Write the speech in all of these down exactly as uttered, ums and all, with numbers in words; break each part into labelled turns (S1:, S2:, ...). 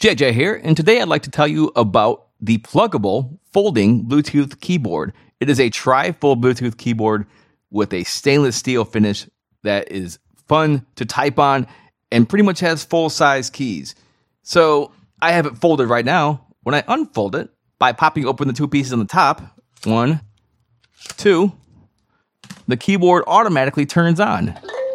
S1: J J here, and today I'd like to tell you about the pluggable folding Bluetooth keyboard. It is a tri-fold Bluetooth keyboard with a stainless steel finish that is fun to type on and pretty much has full-size keys. So I have it folded right now. When I unfold it, by popping open the two pieces on the top, one, two, the keyboard automatically turns on.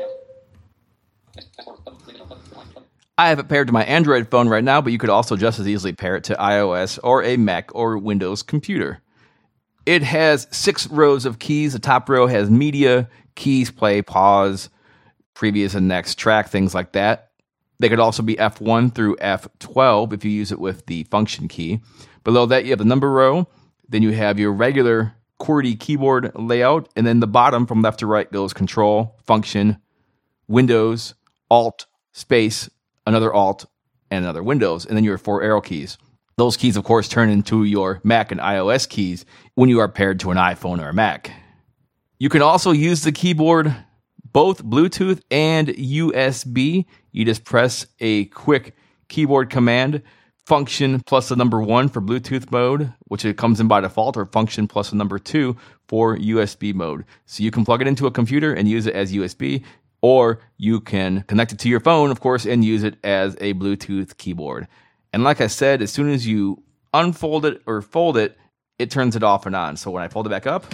S1: I have it paired to my Android phone right now, but you could also just as easily pair it to iOS or a Mac or Windows computer. It has six rows of keys. The top row has media, keys, play, pause, previous and next track, things like that. They could also be F one through F twelve if you use it with the function key. Below that, you have the number row. Then you have your regular QWERTY keyboard layout. And then the bottom from left to right goes Control, Function, Windows, Alt, Space, another Alt, and another Windows, and then your four arrow keys. Those keys, of course, turn into your Mac and iOS keys when you are paired to an iPhone or a Mac. You can also use the keyboard both Bluetooth and U S B. You just press a quick keyboard command, function plus the number one for Bluetooth mode, which it comes in by default, or function plus the number two for U S B mode. So you can plug it into a computer and use it as U S B, or you can connect it to your phone, of course, and use it as a Bluetooth keyboard. And like I said, as soon as you unfold it or fold it, it turns it off and on. So when I fold it back up,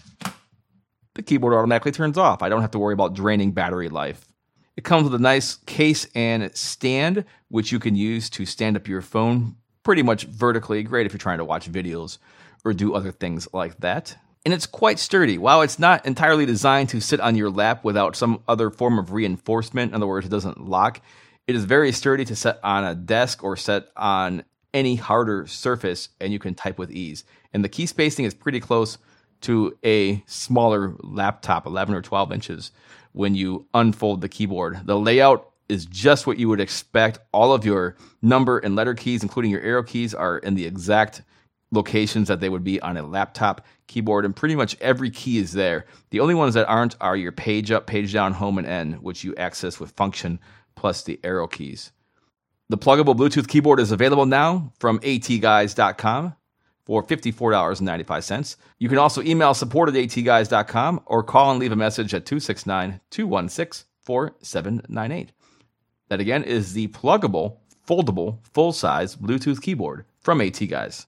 S1: the keyboard automatically turns off. I don't have to worry about draining battery life. It comes with a nice case and stand, which you can use to stand up your phone pretty much vertically. Great if you're trying to watch videos or do other things like that. And it's quite sturdy. While it's not entirely designed to sit on your lap without some other form of reinforcement, in other words, it doesn't lock, it is very sturdy to set on a desk or set on any harder surface, and you can type with ease. And the key spacing is pretty close to a smaller laptop, eleven or twelve inches, when you unfold the keyboard. The layout is just what you would expect. All of your number and letter keys, including your arrow keys, are in the exact locations that they would be on a laptop keyboard, and pretty much every key is there. The only ones that aren't are your page up, page down, home, and end, which you access with function plus the arrow keys. The pluggable Bluetooth keyboard is available now from A T guys dot com for fifty-four dollars and ninety-five cents. You can also email support at A T guys dot com or call and leave a message at two six nine, two one six, four seven nine eight. That again is the pluggable, foldable, full-size Bluetooth keyboard from ATGuys.